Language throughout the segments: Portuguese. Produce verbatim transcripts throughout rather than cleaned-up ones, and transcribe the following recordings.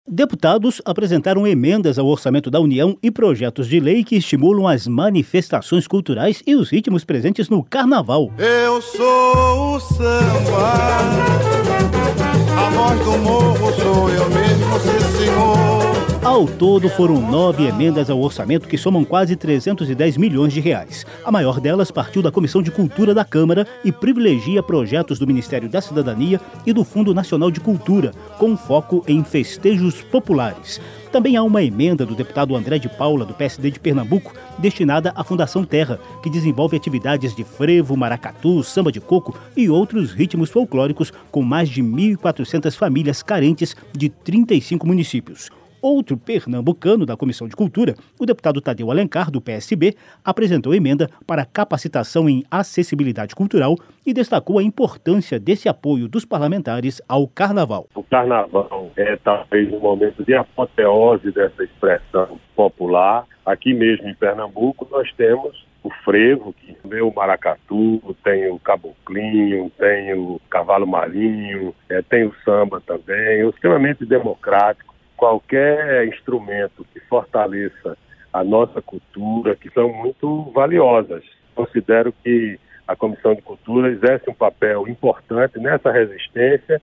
Deputados apresentaram emendas ao orçamento da União e projetos de lei que estimulam as manifestações culturais e os ritmos presentes no Carnaval. Eu sou o samba, a voz do morro sou eu mesmo, sim, senhor. Ao todo, foram nove emendas ao orçamento que somam quase trezentos e dez milhões de reais. A maior delas partiu da Comissão de Cultura da Câmara e privilegia projetos do Ministério da Cidadania e do Fundo Nacional de Cultura, com foco em festejos populares. Também há uma emenda do deputado André de Paula, do P S D de Pernambuco, destinada à Fundação Terra, que desenvolve atividades de frevo, maracatu, samba de coco e outros ritmos folclóricos com mais de mil e quatrocentas famílias carentes de trinta e cinco municípios. Outro pernambucano da Comissão de Cultura, o deputado Tadeu Alencar, do P S B, apresentou emenda para capacitação em acessibilidade cultural e destacou a importância desse apoio dos parlamentares ao Carnaval. O Carnaval é talvez um momento de apoteose dessa expressão popular. Aqui mesmo em Pernambuco nós temos o frevo, que tem o maracatu, tem o caboclinho, tem o cavalo marinho, é, tem o samba também, é extremamente democrático. Qualquer instrumento que fortaleça a nossa cultura, que são muito valiosas. Considero que a Comissão de Cultura exerce um papel importante nessa resistência.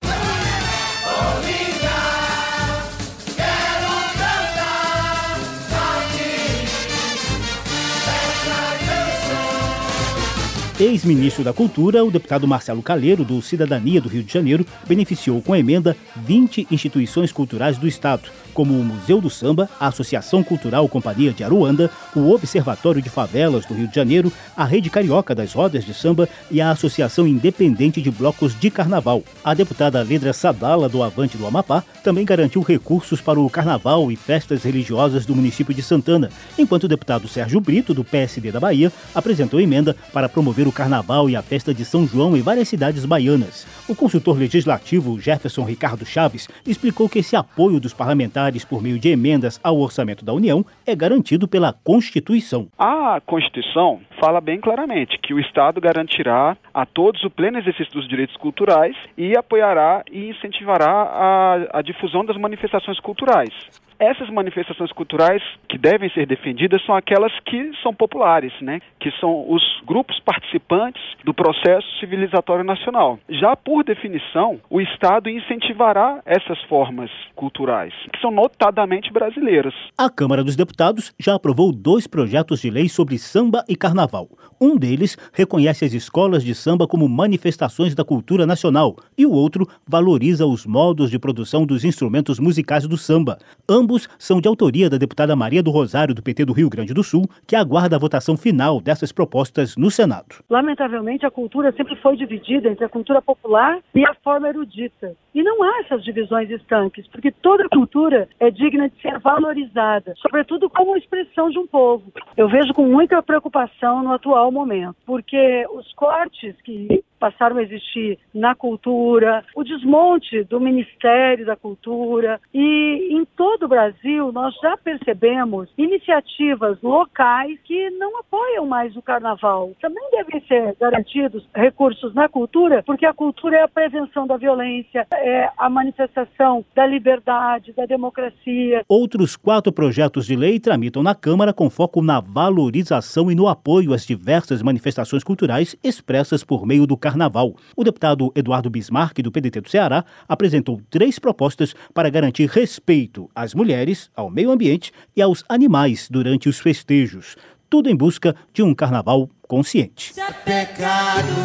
Ex-ministro da Cultura, o deputado Marcelo Calheiro, do Cidadania do Rio de Janeiro, beneficiou com a emenda vinte instituições culturais do Estado, como o Museu do Samba, a Associação Cultural Companhia de Aruanda, o Observatório de Favelas do Rio de Janeiro, a Rede Carioca das Rodas de Samba e a Associação Independente de Blocos de Carnaval. A deputada Ledra Sadala, do Avante do Amapá, também garantiu recursos para o Carnaval e festas religiosas do município de Santana, enquanto o deputado Sérgio Brito, do P S D da Bahia, apresentou emenda para promover o Carnaval e a festa de São João em várias cidades baianas. O consultor legislativo Jefferson Ricardo Chaves explicou que esse apoio dos parlamentares por meio de emendas ao orçamento da União é garantido pela Constituição. A Constituição fala bem claramente que o Estado garantirá a todos o pleno exercício dos direitos culturais e apoiará e incentivará a, a difusão das manifestações culturais. Essas manifestações culturais que devem ser defendidas são aquelas que são populares, né? Que são os grupos participantes do processo civilizatório nacional. Já por definição, o Estado incentivará essas formas culturais, que são notadamente brasileiras. A Câmara dos Deputados já aprovou dois projetos de lei sobre samba e carnaval. Um deles reconhece as escolas de samba como manifestações da cultura nacional e o outro valoriza os modos de produção dos instrumentos musicais do samba. Ambos são de autoria da deputada Maria do Rosário, do P T do Rio Grande do Sul, que aguarda a votação final dessas propostas no Senado. Lamentavelmente, a cultura sempre foi dividida entre a cultura popular e a forma erudita. E não há essas divisões estanques, porque toda cultura é digna de ser valorizada, sobretudo como expressão de um povo. Eu vejo com muita preocupação no atual momento, porque os cortes que passaram a existir na cultura, o desmonte do Ministério da Cultura e em todo o Brasil nós já percebemos iniciativas locais que não apoiam mais o Carnaval. Também devem ser garantidos recursos na cultura, porque a cultura é a prevenção da violência, é a manifestação da liberdade, da democracia. Outros quatro projetos de lei tramitam na Câmara com foco na valorização e no apoio às diversas manifestações culturais expressas por meio do Carnaval. O deputado Eduardo Bismarck, do P D T do Ceará, apresentou três propostas para garantir respeito às mulheres, ao meio ambiente e aos animais durante os festejos. Tudo em busca de um carnaval consciente. Se é pecado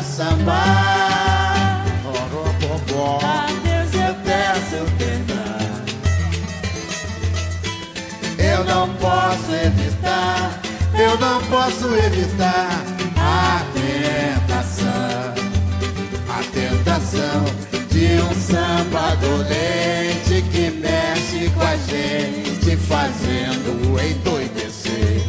sambar, a Deus eu peço perdão. Eu não posso evitar, eu não posso evitar a tentação, a tentação de um samba dolente que mexe com a gente, fazendo endoidecer.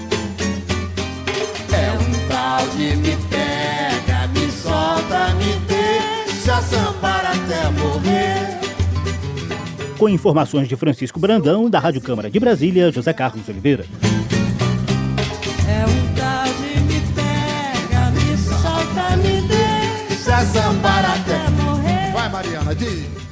É um tal de me pega, me solta, me deixa sambar até morrer. Com informações de Francisco Brandão, da Rádio Câmara de Brasília, José Carlos Oliveira. É um tal de me pega, me solta, me deixa sambar até morrer. Vai, Mariana, diz.